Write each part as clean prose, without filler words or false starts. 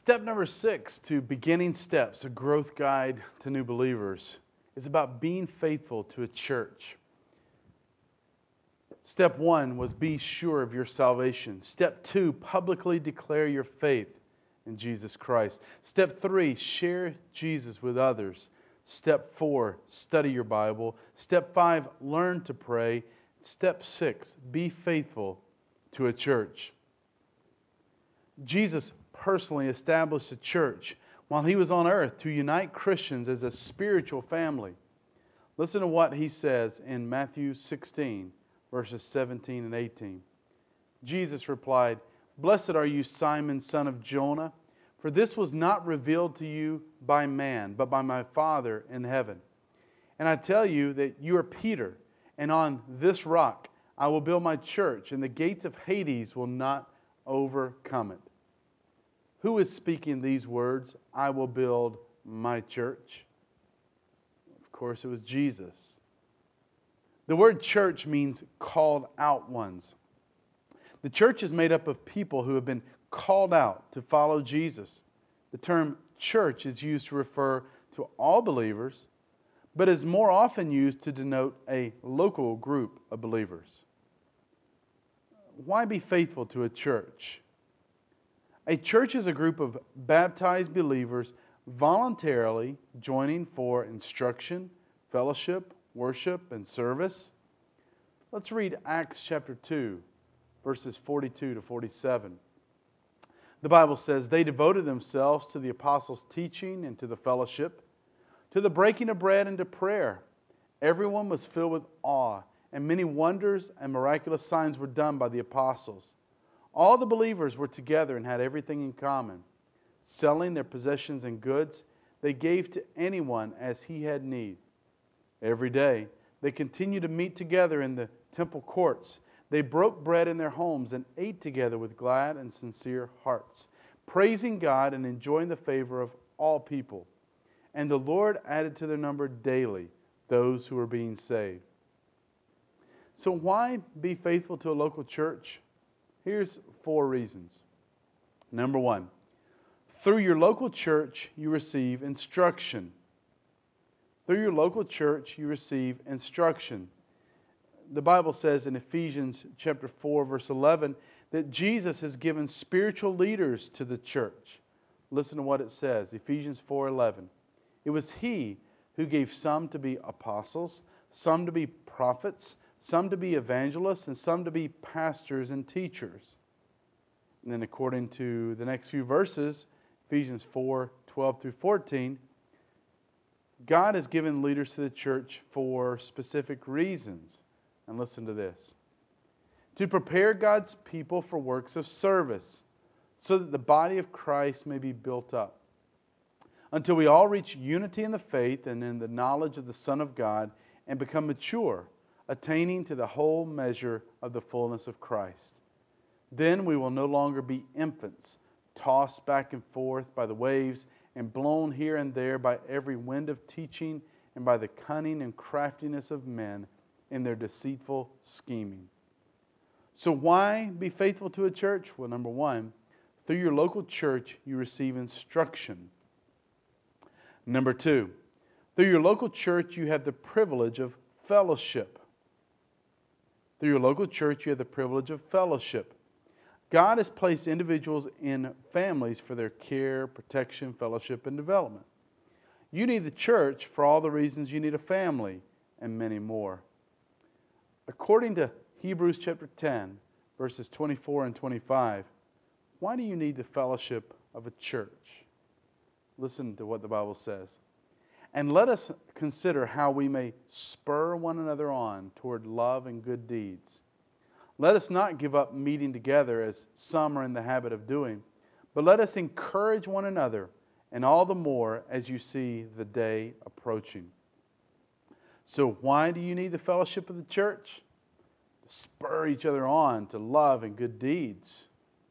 Step number 6 to Beginning Steps, a growth guide to new believers, is about being faithful to a church. Step 1 was be sure of your salvation. Step 2, publicly declare your faith in Jesus Christ. Step 3, share Jesus with others. Step 4, study your Bible. Step 5, learn to pray. Step 6, be faithful to a church. Jesus personally established a church while He was on earth to unite Christians as a spiritual family. Listen to what He says in Matthew 16, verses 17 and 18. Jesus replied, "Blessed are you, Simon, son of Jonah, for this was not revealed to you by man, but by my Father in heaven. And I tell you that you are Peter, and on this rock I will build my church, and the gates of Hades will not overcome it." Who is speaking these words, "I will build my church"? Of course, it was Jesus. The word church means called out ones. The church is made up of people who have been called out to follow Jesus. The term church is used to refer to all believers, but is more often used to denote a local group of believers. Why be faithful to a church? A church is a group of baptized believers voluntarily joining for instruction, fellowship, worship, and service. Let's read Acts chapter 2, verses 42 to 47. The Bible says, "They devoted themselves to the apostles' teaching and to the fellowship, to the breaking of bread and to prayer. Everyone was filled with awe, and many wonders and miraculous signs were done by the apostles. All the believers were together and had everything in common. Selling their possessions and goods, they gave to anyone as he had need. Every day, they continued to meet together in the temple courts. They broke bread in their homes and ate together with glad and sincere hearts, praising God and enjoying the favor of all people. And the Lord added to their number daily those who were being saved." So why be faithful to a local church? Here's 4 reasons. Number 1, through your local church, you receive instruction. Through your local church, you receive instruction. The Bible says in Ephesians chapter 4, verse 11, that Jesus has given spiritual leaders to the church. Listen to what it says, Ephesians 4:11. "It was He who gave some to be apostles, some to be prophets, some to be evangelists, and some to be pastors and teachers." And then according to the next few verses, Ephesians 4:12 through 14, God has given leaders to the church for specific reasons. And listen to this. To prepare God's people for works of service, so that the body of Christ may be built up, until we all reach unity in the faith and in the knowledge of the Son of God, and become mature, attaining to the whole measure of the fullness of Christ. Then we will no longer be infants, tossed back and forth by the waves, and blown here and there by every wind of teaching, and by the cunning and craftiness of men in their deceitful scheming. So why be faithful to a church? Well, number 1, through your local church, you receive instruction. Number 2, through your local church, you have the privilege of fellowship. Through your local church, you have the privilege of fellowship. God has placed individuals in families for their care, protection, fellowship, and development. You need the church for all the reasons you need a family, and many more. According to Hebrews chapter 10, verses 24 and 25, why do you need the fellowship of a church? Listen to what the Bible says. "And let us consider how we may spur one another on toward love and good deeds. Let us not give up meeting together as some are in the habit of doing, but let us encourage one another, and all the more as you see the day approaching." So why do you need the fellowship of the church? To spur each other on to love and good deeds,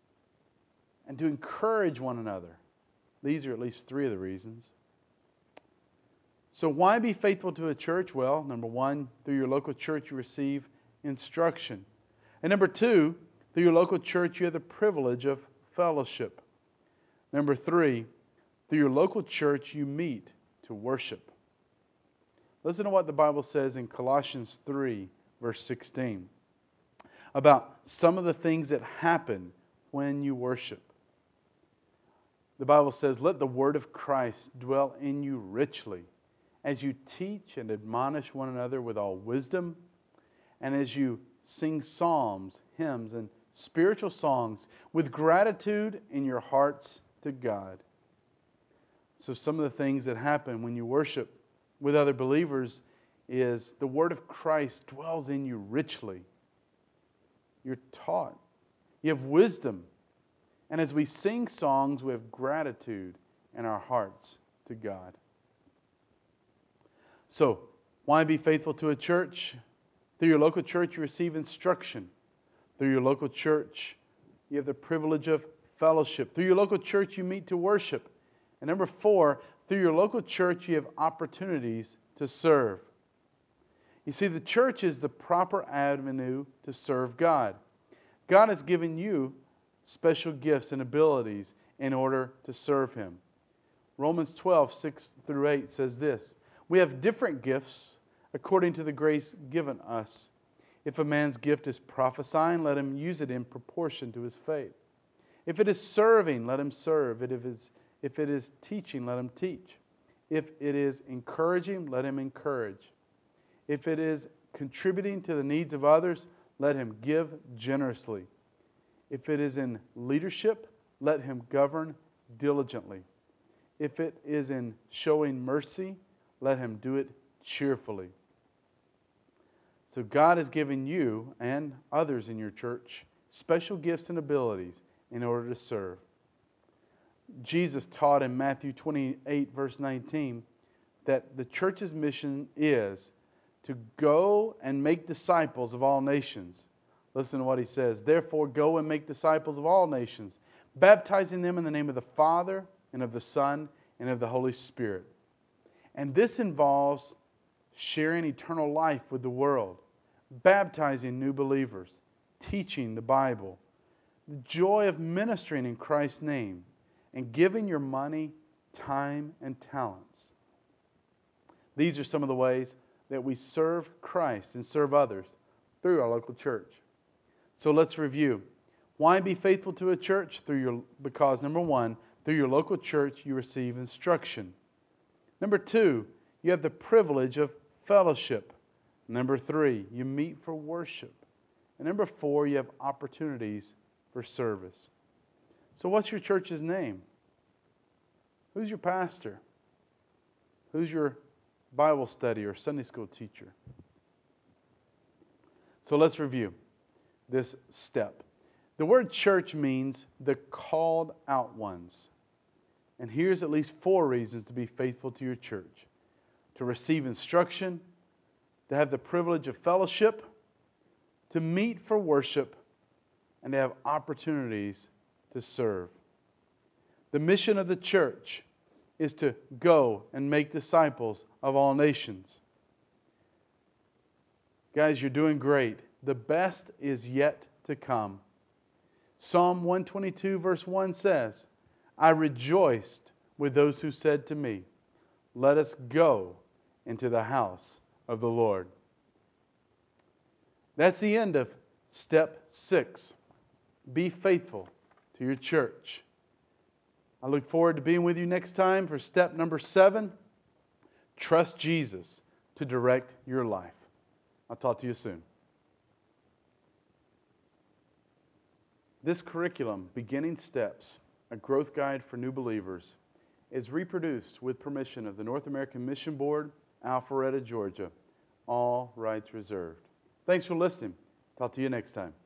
and to encourage one another. These are at least 3 of the reasons. So why be faithful to a church? Well, number 1, through your local church you receive instruction. And number 2, through your local church you have the privilege of fellowship. Number 3, through your local church, you meet to worship. Listen to what the Bible says in Colossians 3, verse 16, about some of the things that happen when you worship. The Bible says, "Let the word of Christ dwell in you richly, as you teach and admonish one another with all wisdom, and as you sing psalms, hymns, and spiritual songs with gratitude in your hearts to God." So some of the things that happen when you worship with other believers is the word of Christ dwells in you richly. You're taught. You have wisdom. And as we sing songs, we have gratitude in our hearts to God. So, why be faithful to a church? Through your local church, you receive instruction. Through your local church, you have the privilege of fellowship. Through your local church, you meet to worship. And number 4, through your local church, you have opportunities to serve. You see, the church is the proper avenue to serve God. God has given you special gifts and abilities in order to serve Him. Romans 12, 6 through 8 says this: "We have different gifts according to the grace given us. If a man's gift is prophesying, let him use it in proportion to his faith. If it is serving, let him serve. If it is teaching, let him teach. If it is encouraging, let him encourage. If it is contributing to the needs of others, let him give generously. If it is in leadership, let him govern diligently. If it is in showing mercy, let him do it cheerfully." So God has given you and others in your church special gifts and abilities in order to serve. Jesus taught in Matthew 28, verse 19, that the church's mission is to go and make disciples of all nations. Listen to what He says. "Therefore, go and make disciples of all nations, baptizing them in the name of the Father and of the Son and of the Holy Spirit." And this involves sharing eternal life with the world, baptizing new believers, teaching the Bible, the joy of ministering in Christ's name, and giving your money, time, and talents. These are some of the ways that we serve Christ and serve others through our local church. So let's review. Why be faithful to a church? Because number 1, through your local church you receive instruction. Number 2, you have the privilege of fellowship. Number 3, you meet for worship. And number 4, you have opportunities for service. So what's your church's name? Who's your pastor? Who's your Bible study or Sunday school teacher? So let's review this step. The word church means the called out ones. And here's at least 4 reasons to be faithful to your church: to receive instruction, to have the privilege of fellowship, to meet for worship, and to have opportunities to serve. The mission of the church is to go and make disciples of all nations. Guys, you're doing great. The best is yet to come. Psalm 122 verse 1 says, "I rejoiced with those who said to me, 'Let us go into the house of the Lord.'" That's the end of step 6. Be faithful to your church. I look forward to being with you next time for step number 7. Trust Jesus to direct your life. I'll talk to you soon. This curriculum, Beginning Steps, a growth guide for new believers, is reproduced with permission of the North American Mission Board, Alpharetta, Georgia. All rights reserved. Thanks for listening. Talk to you next time.